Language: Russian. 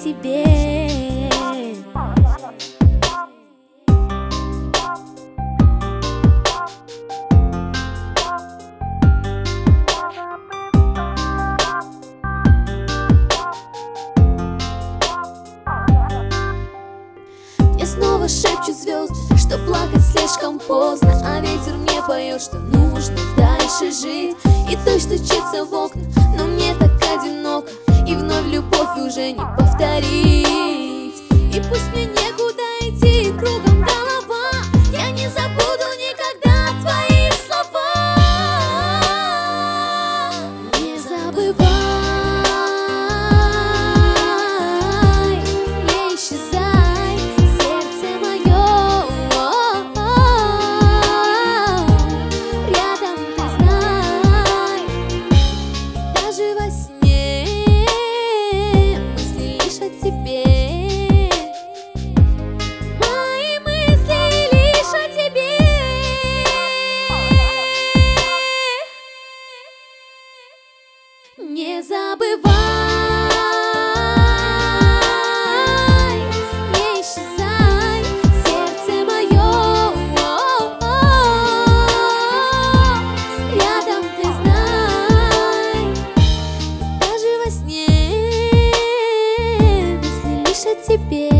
тебе. Мне снова шепчут звезды, что плакать слишком поздно, а ветер мне поет, что нужно дальше жить. И дождь стучится в окна, но мне так одиноко, и вновь любовь уже не повторить. И пусть мне некуда идти, и кругом голова, я не забуду никогда твои слова. Не забывай, не исчезай, сердце мое, рядом ты знай. Даже во сне мысли лишь о тебе. Мои мысли лишь о тебе. Не забывай, не исчезай, сердце мое, рядом ты знай. Даже во сне мысли лишь о тебе.